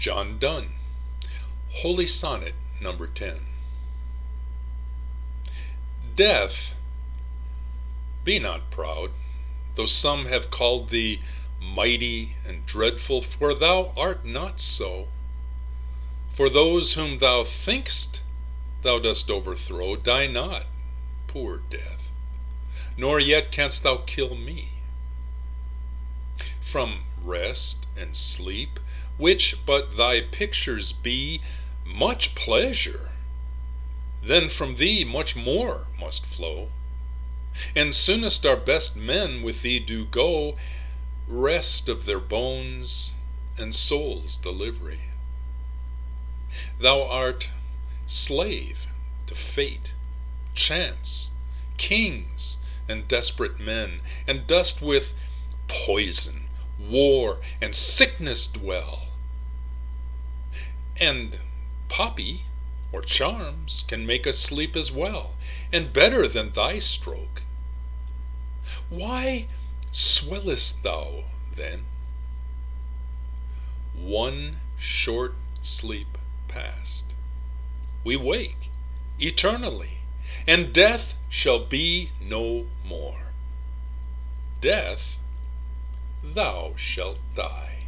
John Donne, Holy Sonnet number 10. Death, be not proud, though some have called thee mighty and dreadful, for thou art not so. For those whom thou think'st thou dost overthrow die not, poor Death, nor yet canst thou kill me. From rest and sleep, which but thy pictures be, much pleasure, then from thee much more must flow. And soonest our best men with thee do go, rest of their bones and souls the livery. Thou art slave to fate, chance, kings, and desperate men, and dost with poison, war, and sickness dwell. And poppy or charms can make us sleep as well, and better than thy stroke. Why swellest thou then? One short sleep past, we wake eternally, and death shall be no more. Death, thou shalt die.